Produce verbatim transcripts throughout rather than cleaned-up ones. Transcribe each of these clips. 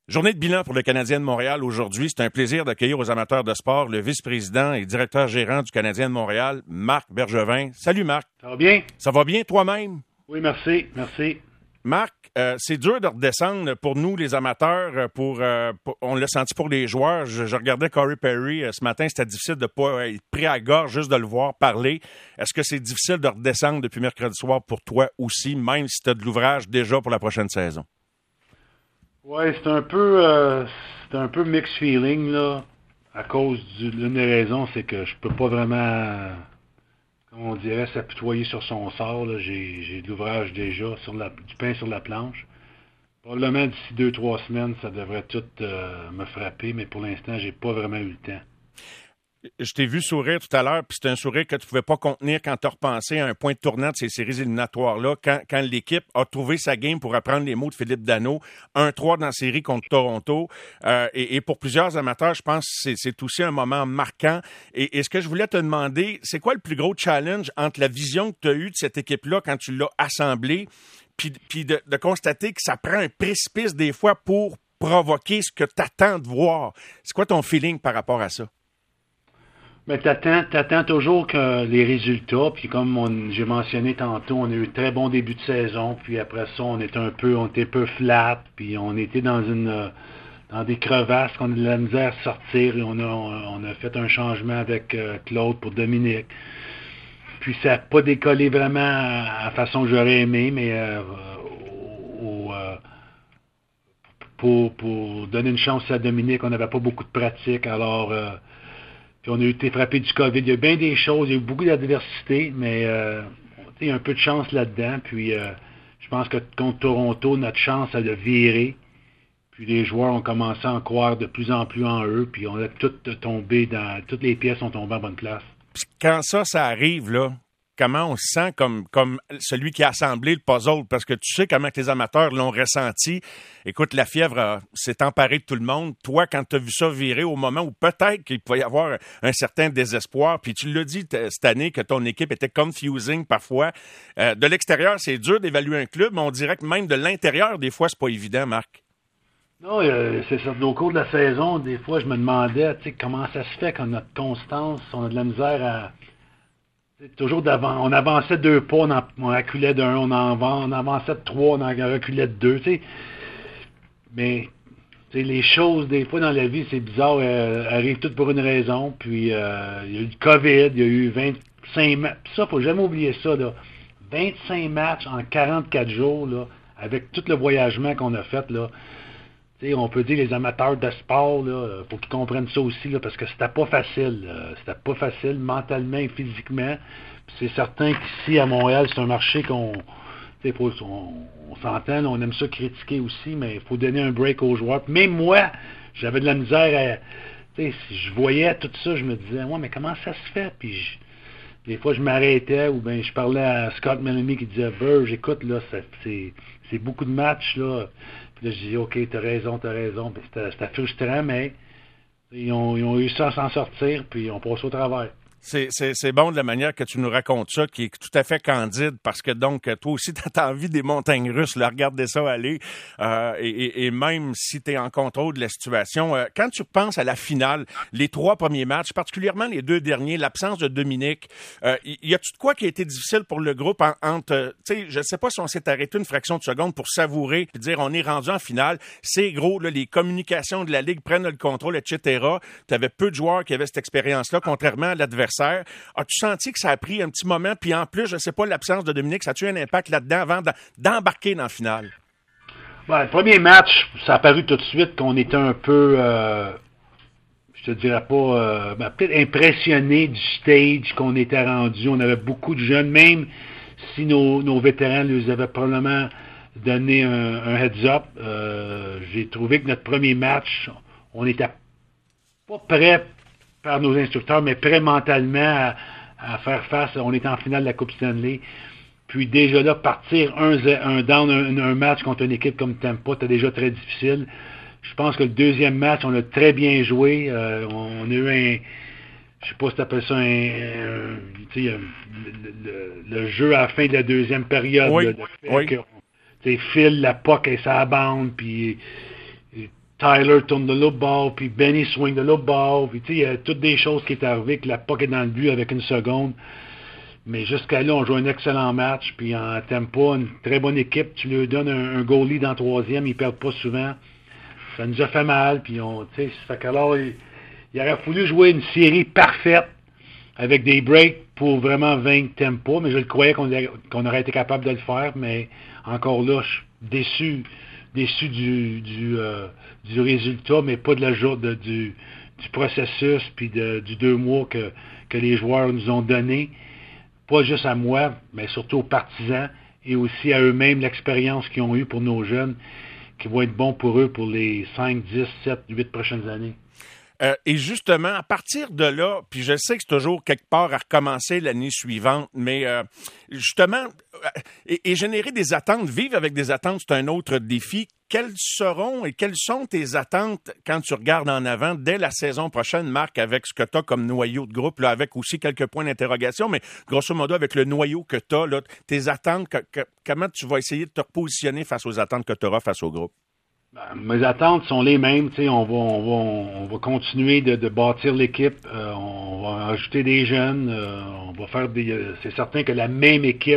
Journée de bilan pour le Canadien de Montréal aujourd'hui. C'est un plaisir d'accueillir aux amateurs de sport le vice-président et directeur gérant du Canadien de Montréal, Marc Bergevin. Salut Marc. Ça va bien? Ça va bien toi-même? Oui, merci, merci. Marc, euh, c'est dur de redescendre pour nous, les amateurs. Pour, euh, pour on l'a senti pour les joueurs. Je, je regardais Corey Perry euh, ce matin. C'était difficile de ne pas être pris à gorge juste de le voir parler. Est-ce que c'est difficile de redescendre depuis mercredi soir pour toi aussi, même si tu as de l'ouvrage déjà pour la prochaine saison? Oui, c'est un peu euh, c'est un peu mixed feeling, là, à cause de l'une des raisons, c'est que je peux pas vraiment, comme on dirait, s'apitoyer sur son sort. Là. J'ai, j'ai de l'ouvrage déjà, sur la, du pain sur la planche. Probablement d'ici deux, trois semaines, ça devrait tout euh, me frapper, mais pour l'instant, j'ai pas vraiment eu le temps. Je t'ai vu sourire tout à l'heure, puis c'est un sourire que tu ne pouvais pas contenir quand tu as repensé à un point de tournant de ces séries éliminatoires-là, quand, quand l'équipe a trouvé sa game, pour reprendre les mots de Philippe Danault, un trois dans la série contre Toronto. Euh, et, et pour plusieurs amateurs, je pense que c'est, c'est aussi un moment marquant. Et, et ce que je voulais te demander, c'est quoi le plus gros challenge entre la vision que tu as eue de cette équipe-là quand tu l'as assemblée, puis, puis de, de constater que ça prend un précipice des fois pour provoquer ce que tu attends de voir? C'est quoi ton feeling par rapport à ça? Mais t'attends, t'attends toujours que les résultats, puis comme on, j'ai mentionné tantôt, on a eu un très bon début de saison, puis après ça, on était un peu, on était un peu flat, puis on était dans une, dans des crevasses, qu'on a de la misère à sortir, et on a, on a fait un changement avec euh, Claude pour Dominique. Puis ça n'a pas décollé vraiment à la façon que j'aurais aimé, mais euh, au, euh, pour, pour donner une chance à Dominique, on n'avait pas beaucoup de pratique, alors euh, puis on a été frappé du COVID. Il y a bien des choses, il y a eu beaucoup d'adversité, mais euh, il y a un peu de chance là-dedans. Puis euh, je pense que contre Toronto, notre chance, elle a viré. Puis les joueurs ont commencé à en croire de plus en plus en eux. Puis on a tout tombé dans. Toutes les pièces ont tombé en bonne place. Puis quand ça, ça arrive, là, comment on se sent comme, comme celui qui a assemblé le puzzle? Parce que tu sais comment que les amateurs l'ont ressenti. Écoute, la fièvre euh, s'est emparée de tout le monde. Toi, quand tu as vu ça virer au moment où peut-être qu'il pouvait y avoir un certain désespoir, puis tu l'as dit t- cette année que ton équipe était confusing parfois. Euh, de l'extérieur, c'est dur d'évaluer un club, mais on dirait que même de l'intérieur, des fois, c'est pas évident, Marc. Non, euh, c'est ça. Au cours de la saison, des fois, je me demandais, tu sais, comment ça se fait qu'on a de constance, on a de la misère à... Toujours d'avant, on avançait deux pas, on, en, on reculait d'un, on, en, on avançait de trois, on en reculait de deux, tu sais. Mais tu sais, les choses, des fois dans la vie, c'est bizarre, elles arrivent toutes pour une raison. Puis euh, il y a eu le COVID, il y a eu vingt-cinq matchs. Ça, faut jamais oublier ça, là. vingt-cinq matchs en quarante-quatre jours, là, avec tout le voyagement qu'on a fait, là. T'sais, on peut dire les amateurs de sport, là, faut qu'ils comprennent ça aussi, là, parce que c'était pas facile. Là. C'était pas facile mentalement et physiquement. Puis c'est certain qu'ici, à Montréal, c'est un marché qu'on. Faut, on, on s'entend, là, on aime ça critiquer aussi, mais il faut donner un break aux joueurs. Puis même moi, j'avais de la misère à. Si je voyais tout ça, je me disais, ouais, mais comment ça se fait? Puis je, des fois, je m'arrêtais ou bien je parlais à Scott Mellamy qui disait, Burge, écoute, là, ça, c'est, c'est beaucoup de matchs, là. Puis là, je dis, OK, t'as raison, t'as raison. Puis c'était, c'était frustrant, mais ils ont, ils ont réussi à s'en sortir, puis on passe au travers. C'est, c'est, c'est bon de la manière que tu nous racontes ça, qui est tout à fait candide, parce que donc, toi aussi, t'as envie des montagnes russes, là, regarder ça aller, euh, et, et, et même si t'es en contrôle de la situation, euh, quand tu penses à la finale, les trois premiers matchs, particulièrement les deux derniers, l'absence de Dominique, euh, y a-tu de quoi qui a été difficile pour le groupe en, entre, tu sais, je sais pas si on s'est arrêté une fraction de seconde pour savourer, puis dire on est rendu en finale, c'est gros, là, les communications de la Ligue prennent le contrôle, et cetera. T'avais peu de joueurs qui avaient cette expérience-là, contrairement à l'adversaire. As-tu senti que ça a pris un petit moment? Puis en plus, je ne sais pas, l'absence de Dominique, ça a-tu un impact là-dedans avant d'embarquer dans la finale? Ben, le premier match, ça a paru tout de suite qu'on était un peu, euh, je te dirais pas, euh, ben, peut-être impressionné du stage qu'on était rendu. On avait beaucoup de jeunes, même si nos, nos vétérans nous avaient probablement donné un, un heads-up. Euh, j'ai trouvé que notre premier match, on n'était pas prêt par nos instructeurs, mais prêt mentalement à, à faire face. On est en finale de la Coupe Stanley. Puis déjà là, partir un, un down, un, un match contre une équipe comme Tampa, c'était déjà très difficile. Je pense que le deuxième match, on a très bien joué. Euh, on, on a eu un, je sais pas si tu appelles ça un, un tu sais, le, le, le jeu à la fin de la deuxième période. Oui, là, de fait oui. que, tu sais, Phil, la puck et sa bande, puis Tyler tourne de l'autre bord, puis Benny swing de l'autre bord, puis tu sais, il y a toutes des choses qui est arrivées, que la puck est dans le but avec une seconde. Mais jusqu'à là, on joue un excellent match, puis en tempo, une très bonne équipe. Tu lui donnes un, un goalie dans le troisième, ils perdent pas souvent. Ça nous a fait mal, puis on, tu sais, ça fait qu'alors, il, il aurait fallu jouer une série parfaite avec des breaks pour vraiment vaincre tempo, mais je le croyais qu'on, qu'on aurait été capable de le faire, mais encore là, je suis déçu, déçu du, du, euh, du résultat, mais pas de la jour, de, du, du processus, puis de, du deux mois que, que les joueurs nous ont donné. Pas juste à moi, mais surtout aux partisans et aussi à eux-mêmes, l'expérience qu'ils ont eue pour nos jeunes, qui vont être bons pour eux pour les cinq, dix, sept, huit prochaines années. Euh, et justement, à partir de là, puis je sais que c'est toujours quelque part à recommencer l'année suivante, mais euh, justement, euh, et, et générer des attentes, vivre avec des attentes, c'est un autre défi. Quelles seront et quelles sont tes attentes quand tu regardes en avant dès la saison prochaine, Marc, avec ce que tu as comme noyau de groupe, là, avec aussi quelques points d'interrogation, mais grosso modo, avec le noyau que tu as, là, tes attentes, que, que, comment tu vas essayer de te repositionner face aux attentes que tu auras face au groupe? Ben, mes attentes sont les mêmes. Tu sais, on va, on va, on va continuer de, de bâtir l'équipe. Euh, on va ajouter des jeunes. Euh, on va faire des. Euh, c'est certain que la même équipe,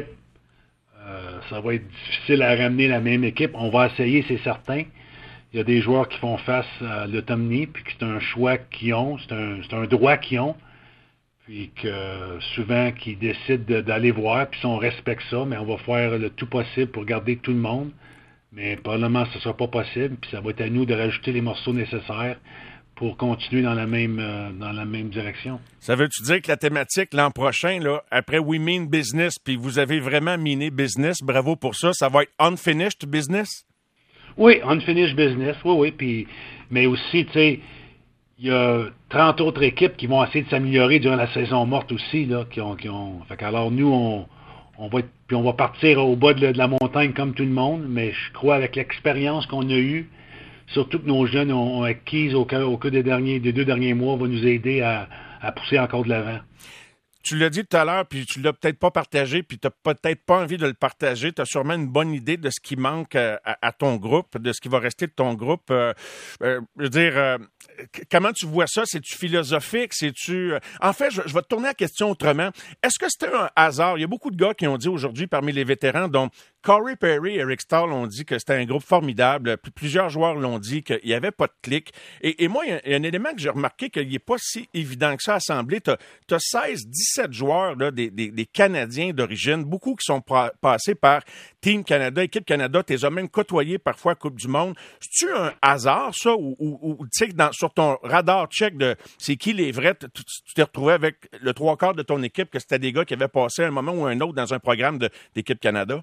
euh, ça va être difficile à ramener la même équipe. On va essayer, c'est certain. Il y a des joueurs qui font face à l'automnie, puis que c'est un choix qu'ils ont, c'est un, c'est un droit qu'ils ont, puis que souvent qu'ils décident de, d'aller voir, puis si on respecte ça, mais on va faire le tout possible pour garder tout le monde. Mais probablement, ce ne sera pas possible. Puis ça va être à nous de rajouter les morceaux nécessaires pour continuer dans la même euh, dans la même direction. Ça veut-tu dire que la thématique l'an prochain, là, après We Mean Business, puis vous avez vraiment miné business, bravo pour ça, ça va être Unfinished Business? Oui, Unfinished Business, oui, oui. Puis, mais aussi, tu sais, il y a trente autres équipes qui vont essayer de s'améliorer durant la saison morte aussi, là, qui ont... Qui ont... Fait qu'alors, nous, on... On va, être, puis on va partir au bas de, de la montagne comme tout le monde, mais je crois avec l'expérience qu'on a eue, surtout que nos jeunes ont, ont acquise au, au cours des, derniers, des deux derniers mois, va nous aider à, à pousser encore de l'avant. Tu l'as dit tout à l'heure, puis tu l'as peut-être pas partagé, puis tu n'as peut-être pas envie de le partager. Tu as sûrement une bonne idée de ce qui manque à, à ton groupe, de ce qui va rester de ton groupe. Euh, euh, je veux dire, euh, comment tu vois ça? C'est-tu philosophique? C'est-tu... En fait, je, je vais te tourner la question autrement. Est-ce que c'était un hasard? Il y a beaucoup de gars qui ont dit aujourd'hui, parmi les vétérans, dont Corey Perry et Eric Stahl ont dit que c'était un groupe formidable. Plusieurs joueurs l'ont dit qu'il n'y avait pas de clic. Et, et moi, il y a un élément que j'ai remarqué qu'il n'est pas si évident que ça à assembler. Tu as seize, dix-sept joueurs, là, des, des, des Canadiens d'origine, beaucoup qui sont pra- passés par Team Canada, Équipe Canada. Tu les as même côtoyés parfois à Coupe du Monde. C'est-tu un hasard, ça? Ou, ou, ou tu sais, dans, sur ton radar check de c'est qui les vrais, tu, tu t'es retrouvé avec le trois quarts de ton équipe que c'était des gars qui avaient passé un moment ou un autre dans un programme de, d'Équipe Canada?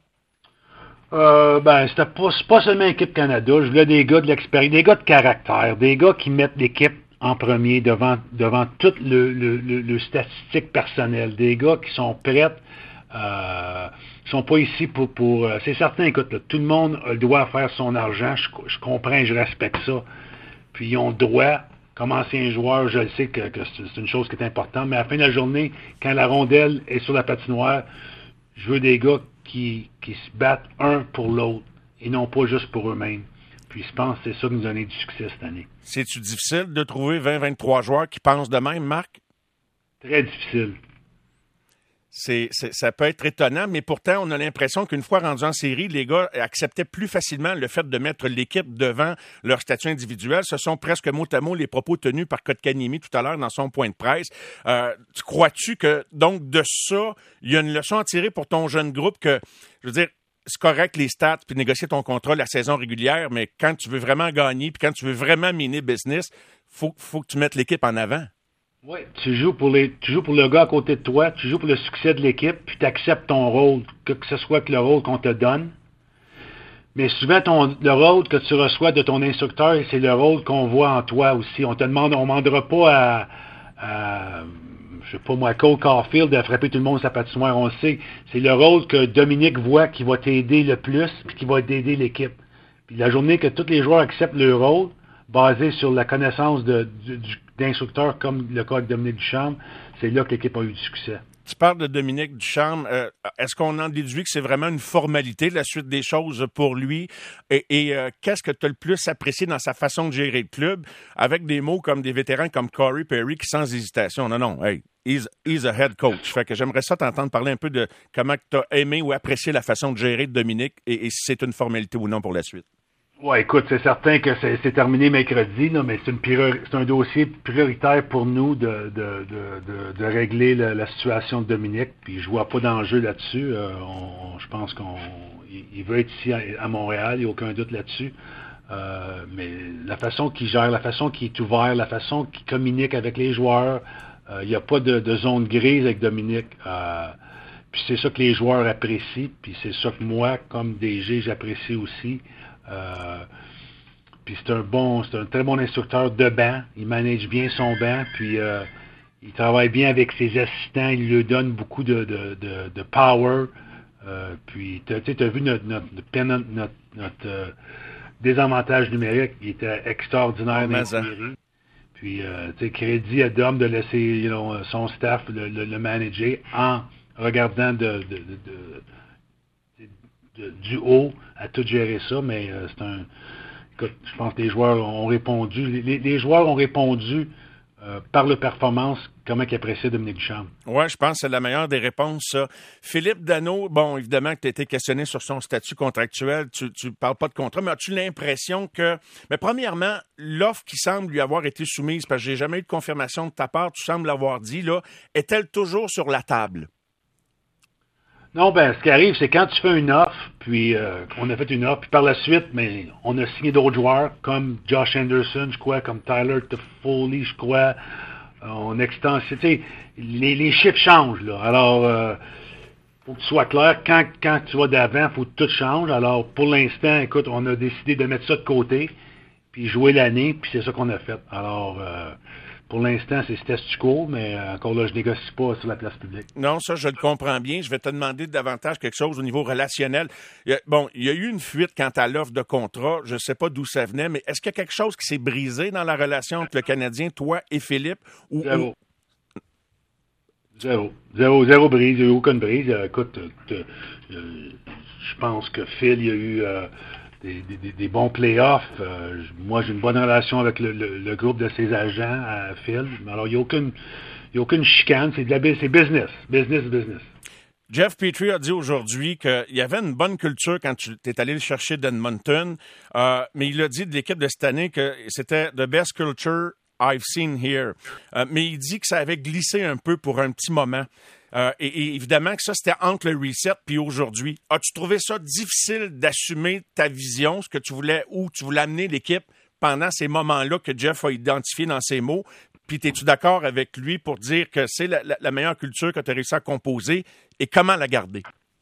Euh, ben, c'était pas, c'est pas seulement Équipe Canada. Je voulais des gars de l'expérience, des gars de caractère, des gars qui mettent l'équipe en premier devant, devant tout le, le, le, le statistique personnel, des gars qui sont prêts, euh, qui sont pas ici pour, pour euh, c'est certain, écoute, là, tout le monde doit faire son argent, je, je comprends, je respecte ça, puis ils ont le droit, comme ancien joueur, je le sais que, que c'est une chose qui est importante, mais à la fin de la journée, quand la rondelle est sur la patinoire, je veux des gars qui, qui se battent un pour l'autre et non pas juste pour eux-mêmes. Puis je pense que c'est ça qui nous a donné du succès cette année. C'est-tu difficile de trouver vingt à vingt-trois joueurs qui pensent de même, Marc? Très difficile. C'est, c'est, ça peut être étonnant, mais pourtant, on a l'impression qu'une fois rendus en série, les gars acceptaient plus facilement le fait de mettre l'équipe devant leur statut individuel. Ce sont presque mot à mot les propos tenus par Kotkaniemi tout à l'heure dans son point de presse. Euh, tu crois-tu que, donc, de ça, il y a une leçon à tirer pour ton jeune groupe que, je veux dire, c'est correct les stats puis négocier ton contrat la saison régulière, mais quand tu veux vraiment gagner puis quand tu veux vraiment miner business, faut, faut que tu mettes l'équipe en avant. Oui, tu joues pour les, tu joues pour le gars à côté de toi, tu joues pour le succès de l'équipe, puis tu acceptes ton rôle, que, que ce soit que le rôle qu'on te donne. Mais souvent, ton, le rôle que tu reçois de ton instructeur, c'est le rôle qu'on voit en toi aussi. On te demande, on ne demandera pas à, à, je sais pas moi, Cole Caulfield de frapper tout le monde sa patinoire, on le sait. C'est le rôle que Dominique voit qui va t'aider le plus, puis qui va t'aider l'équipe. Puis la journée que tous les joueurs acceptent leur rôle, basé sur la connaissance de, du, du d'instructeurs comme le cas de Dominique Ducharme, c'est là que l'équipe a eu du succès. Tu parles de Dominique Ducharme. Euh, est-ce qu'on en déduit que c'est vraiment une formalité, la suite des choses pour lui? Et, et euh, qu'est-ce que tu as le plus apprécié dans sa façon de gérer le club, avec des mots comme des vétérans comme Corey Perry qui, sans hésitation, non, non, hey, he's, he's a head coach. Fait que j'aimerais ça t'entendre parler un peu de comment tu as aimé ou apprécié la façon de gérer de Dominique et, et si c'est une formalité ou non pour la suite. Ouais, écoute, c'est certain que c'est, c'est terminé mercredi, là, mais c'est, une priori- c'est un dossier prioritaire pour nous de, de, de, de, de régler la, la situation de Dominique. Puis je vois pas d'enjeu là-dessus. Euh, on, je pense qu'on il, il veut être ici à, à Montréal, il n'y a aucun doute là-dessus. Euh, mais la façon qu'il gère, la façon qu'il est ouvert, la façon qu'il communique avec les joueurs, euh, il n'y a pas de, de zone grise avec Dominique. Euh, puis c'est ça que les joueurs apprécient, puis c'est ça que moi, comme D G, j'apprécie aussi. Euh, puis c'est un bon, c'est un très bon instructeur de banc. Il manage bien son banc, puis euh, il travaille bien avec ses assistants. Il lui donne beaucoup de, de, de, de power. Euh, puis tu as vu notre, notre, notre, notre, notre euh, désavantage numérique. Il était extraordinaire dans les séries. Puis euh, tu sais, crédit à Dom de laisser you know, son staff le, le, le manager en regardant de, de, de, de De, du haut à tout gérer ça, mais euh, c'est un... Écoute, je pense que les joueurs ont répondu. Les, les joueurs ont répondu euh, par leur performance comment ils appréciaient Dominique Ducharme. Oui, je pense que c'est la meilleure des réponses, ça. Philippe Danault, bon, évidemment que tu as été questionné sur son statut contractuel, tu ne parles pas de contrat, mais as-tu l'impression que... Mais premièrement, l'offre qui semble lui avoir été soumise, parce que j'ai jamais eu de confirmation de ta part, tu sembles l'avoir dit, là, est-elle toujours sur la table? Non, ben, ce qui arrive, c'est quand tu fais une offre, puis euh, on a fait une offre, puis par la suite, mais on a signé d'autres joueurs, comme Josh Anderson, je crois, comme Tyler Toffoli, je crois. Euh, on extend, tu sais, les, les chiffres changent, là. Alors, euh, faut que tu sois clair, quand, quand tu vas d'avant, faut que tout change. Alors, pour l'instant, écoute, on a décidé de mettre ça de côté, puis jouer l'année, puis c'est ça qu'on a fait. Alors, euh, pour l'instant, c'est status quo, mais encore là, je négocie pas sur la place publique. Non, ça, je le comprends bien. Je vais te demander davantage quelque chose au niveau relationnel. Il y a, bon, il y a eu une fuite quant à l'offre de contrat. Je ne sais pas d'où ça venait, mais est-ce qu'il y a quelque chose qui s'est brisé dans la relation entre le Canadien, toi et Philippe? Ou, zéro. Ou... Zéro. Zéro, zéro brise. Il n'y a eu aucune brise. Euh, écoute, euh, euh, je pense que Phil, il y a eu... Euh, Des, des, des bons playoffs. Euh, moi, j'ai une bonne relation avec le, le, le groupe de ses agents à Phil. Alors, il n'y a aucune, il y a aucune chicane. C'est, de la, c'est business. Business, business. Jeff Petrie a dit aujourd'hui qu'il y avait une bonne culture quand tu es allé le chercher d'Edmonton, euh, mais il a dit de l'équipe de cette année que c'était the best culture I've seen here. Euh, mais il dit que ça avait glissé un peu pour un petit moment. Euh, et, et évidemment que ça, c'était entre le reset puis aujourd'hui. As-tu trouvé ça difficile d'assumer ta vision, ce que tu voulais, où tu voulais amener l'équipe pendant ces moments-là que Jeff a identifié dans ses mots? Puis es-tu d'accord avec lui pour dire que c'est la, la, la meilleure culture que tu as réussi à composer et comment la garder?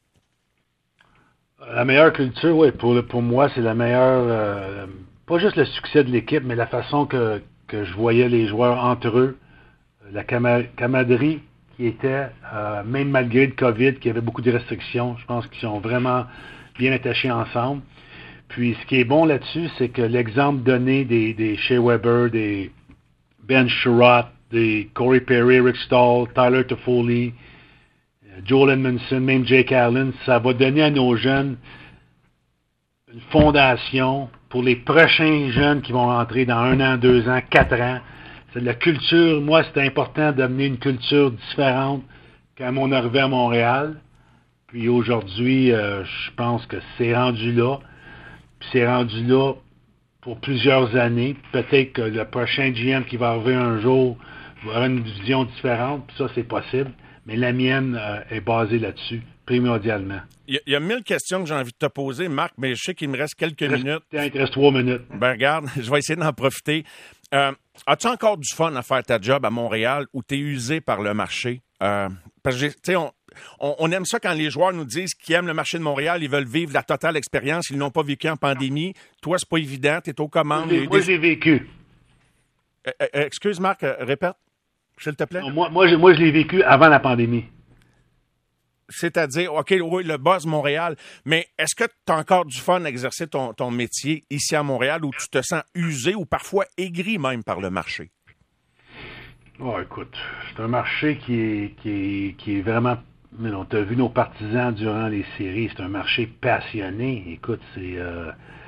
La meilleure culture, oui, pour, pour moi, c'est la meilleure, euh, pas juste le succès de l'équipe, mais la façon que, que je voyais les joueurs entre eux, la cama- camaraderie qui était, euh, même malgré le COVID, qui avait beaucoup de restrictions, je pense qu'ils sont vraiment bien attachés ensemble. Puis ce qui est bon là-dessus, c'est que l'exemple donné des, des Shea Weber, des Ben Sherratt, des Corey Perry, Rick Stahl, Tyler Toffoli, Joel Edmondson, même Jake Allen, ça va donner à nos jeunes une fondation pour les prochains jeunes qui vont rentrer dans un an, deux ans, quatre ans. C'est de la culture. Moi, c'est important d'amener une culture différente quand on est arrivé à Montréal. Puis aujourd'hui, euh, je pense que c'est rendu là. Puis c'est rendu là pour plusieurs années. Peut-être que le prochain G M qui va arriver un jour va avoir une vision différente. Puis ça, c'est possible. Mais la mienne euh, est basée là-dessus, primordialement. Il y, y a mille questions que j'ai envie de te poser, Marc, mais je sais qu'il me reste quelques il reste, minutes. Il te reste trois minutes. Ben regarde, je vais essayer d'en profiter. Euh, as-tu encore du fun à faire ta job à Montréal ou t'es usé par le marché? Euh, parce que, tu sais, on, on, on aime ça quand les joueurs nous disent qu'ils aiment le marché de Montréal, ils veulent vivre la totale expérience, ils n'ont pas vécu en pandémie. Toi, c'est pas évident, t'es aux commandes. Moi, j'ai, moi, des... j'ai vécu. Euh, euh, excuse, Marc, euh, répète, s'il te plaît. Non, moi, moi, moi, je l'ai vécu avant la pandémie. C'est-à-dire, OK, oui, le boss Montréal, mais est-ce que tu as encore du fun à exercer ton, ton métier ici à Montréal où tu te sens usé ou parfois aigri même par le marché? Oh, écoute, c'est un marché qui est, qui est, qui est vraiment... On t'a vu nos partisans durant les séries, c'est un marché passionné. Écoute, c'est... Euh,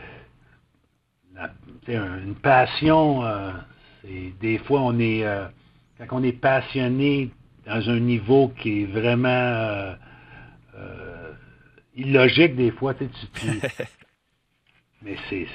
la, une passion, euh, c'est, des fois, on est... Euh, quand on est passionné dans un niveau qui est vraiment euh, euh, illogique, des fois, tu, tu, mais c'est...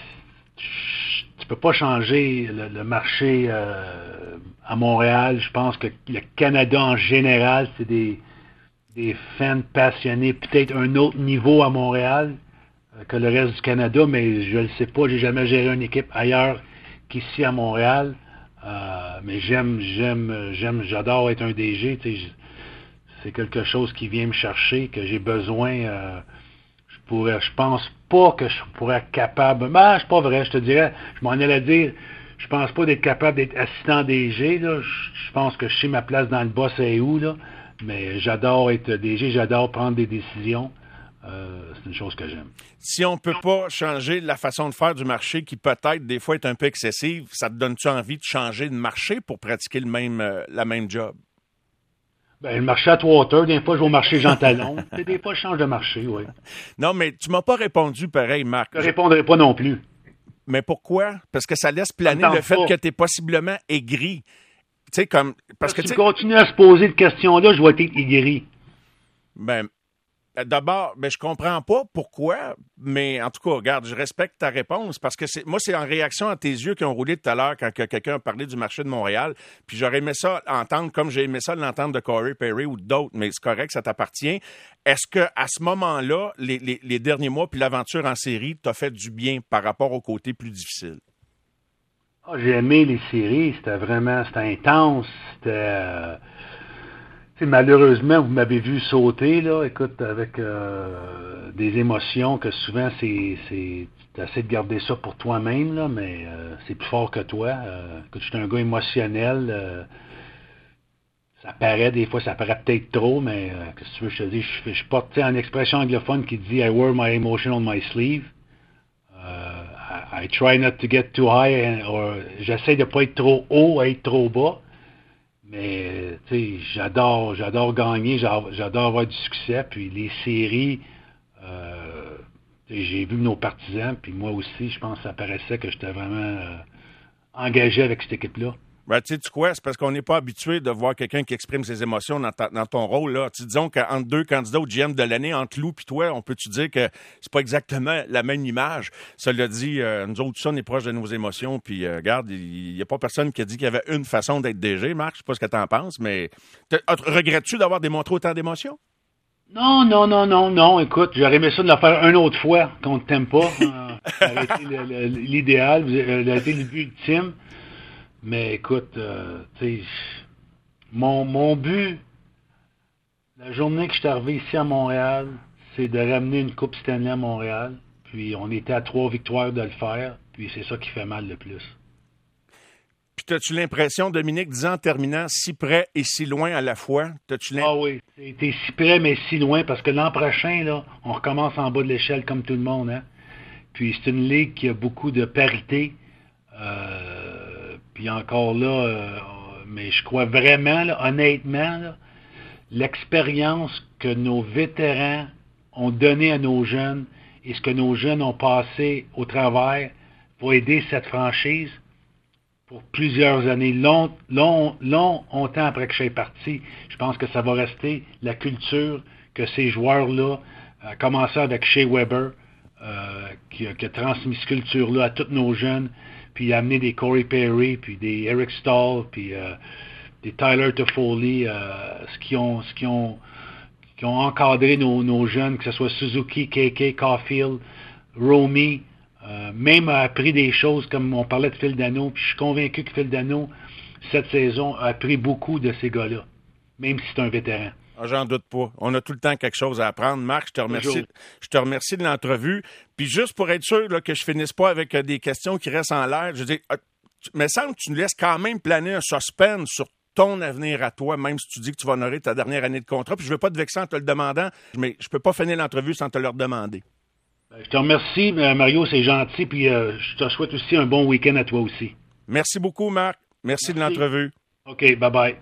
Tu peux pas changer le, le marché euh, à Montréal. Je pense que le Canada en général, c'est des, des fans passionnés, peut-être un autre niveau à Montréal euh, que le reste du Canada, mais je ne le sais pas. J'ai jamais géré une équipe ailleurs qu'ici à Montréal. Euh, mais j'aime, j'aime, j'aime, j'adore être un D G. Tu sais, c'est quelque chose qui vient me chercher, que j'ai besoin. Euh, je pourrais, je pense pas que je pourrais être capable. Ben, c'est pas vrai, je te dirais. Je m'en allais dire, je pense pas d'être capable d'être assistant D G. Là. Je, je pense que je sais ma place dans le boss est où, là. Mais j'adore être D G, j'adore prendre des décisions. Euh, c'est une chose que j'aime. Si on peut pas changer la façon de faire du marché qui peut-être des fois est un peu excessive, ça te donne-tu envie de changer de marché pour pratiquer le même euh, la même job? Ben, le marché à Trois-Hauteurs, des fois je vais au marché Jean Talon. Des fois je change de marché, oui. Non, mais tu m'as pas répondu pareil, Marc. Je ne répondrai pas non plus. Mais pourquoi? Parce que ça laisse planer le fait pas. que tu es possiblement aigri. Tu sais, comme. Parce que si tu continues à se poser cette question-là, je vais être aigri. Ben. D'abord, ben, je comprends pas pourquoi, mais en tout cas, regarde, je respecte ta réponse parce que c'est, moi, c'est en réaction à tes yeux qui ont roulé tout à l'heure quand que quelqu'un a parlé du marché de Montréal. Puis j'aurais aimé ça entendre comme j'ai aimé ça l'entendre de Corey Perry ou d'autres, mais c'est correct, ça t'appartient. Est-ce que à ce moment-là, les, les, les derniers mois puis l'aventure en série t'a fait du bien par rapport au côté plus difficile? Oh, j'ai aimé les séries, c'était vraiment, c'était intense, c'était... Euh... Malheureusement, vous m'avez vu sauter, là, écoute, avec euh, des émotions que souvent, c'est, c'est tu essaies de garder ça pour toi-même, là, mais euh, c'est plus fort que toi. Euh, écoute, je suis un gars émotionnel. Euh, ça paraît, des fois, ça paraît peut-être trop, mais euh, qu'est-ce que tu veux, je te dis, je, je porte une expression anglophone qui dit « I wear my emotion on my sleeve euh, ». I, I try not to get too high, and, or, j'essaie de pas être trop haut, être trop bas. Mais, tu sais, j'adore, j'adore gagner, j'adore avoir du succès. Puis les séries, euh, j'ai vu nos partisans, puis moi aussi, je pense que ça paraissait que j'étais vraiment euh, engagé avec cette équipe-là. Ben, tu sais, tu quoi? C'est parce qu'on n'est pas habitué de voir quelqu'un qui exprime ses émotions dans, ta, dans ton rôle, là. Tu disons qu'entre deux candidats au G M de l'année, entre Lou et toi, on peut-tu dire que c'est pas exactement la même image? Cela dit, euh, nous autres, ça, on est proche de nos émotions, puis euh, regarde, il n'y a pas personne qui a dit qu'il y avait une façon d'être D G, Marc, je sais pas ce que t'en penses, mais regrettes-tu d'avoir démontré autant d'émotions? Non, non, non, non, non, écoute, j'aurais aimé ça de le faire une autre fois, qu'on ne t'aime pas. Euh, ça aurait été le, le, l'idéal, ça aurait été le but ultime. Mais écoute, euh, tu sais, mon, mon but, la journée que je suis arrivé ici à Montréal, c'est de ramener une Coupe Stanley à Montréal. Puis on était à trois victoires de le faire. Puis c'est ça qui fait mal le plus. Puis as-tu l'impression, Dominique, disant en terminant, si près et si loin à la fois? T'as-tu ah oui, t'es si près mais si loin parce que l'an prochain, là, on recommence en bas de l'échelle comme tout le monde. Hein? Puis c'est une ligue qui a beaucoup de parité. Euh, Puis encore là, euh, mais je crois vraiment, là, honnêtement, là, l'expérience que nos vétérans ont donnée à nos jeunes et ce que nos jeunes ont passé au travers va aider cette franchise pour plusieurs années, long, long, long, longtemps après que je sois parti. Je pense que ça va rester la culture que ces joueurs-là, à commencer avec Shea Weber, euh, qui, qui a transmis cette culture-là à tous nos jeunes, puis amener des Corey Perry, puis des Eric Stahl, puis euh, des Tyler Toffoli, euh, ce qui ont, ce qui ont, qui ont encadré nos, nos jeunes, que ce soit Suzuki, K K, Caulfield, Romy, euh, même a appris des choses comme on parlait de Phil Danault, puis je suis convaincu que Phil Danault, cette saison, a appris beaucoup de ces gars-là, même si c'est un vétéran. Ah, j'en doute pas. On a tout le temps quelque chose à apprendre. Marc, je te remercie, je te remercie de l'entrevue. Puis juste pour être sûr là, que je finisse pas avec euh, des questions qui restent en l'air, je veux dire, euh, tu, me semble que tu nous laisses quand même planer un suspense sur ton avenir à toi, même si tu dis que tu vas honorer ta dernière année de contrat. Puis je veux pas te vexer en te le demandant, mais je peux pas finir l'entrevue sans te le redemander. Je te remercie, Mario, c'est gentil. Puis euh, je te souhaite aussi un bon week-end à toi aussi. Merci beaucoup, Marc. Merci, Merci. de l'entrevue. OK, bye-bye.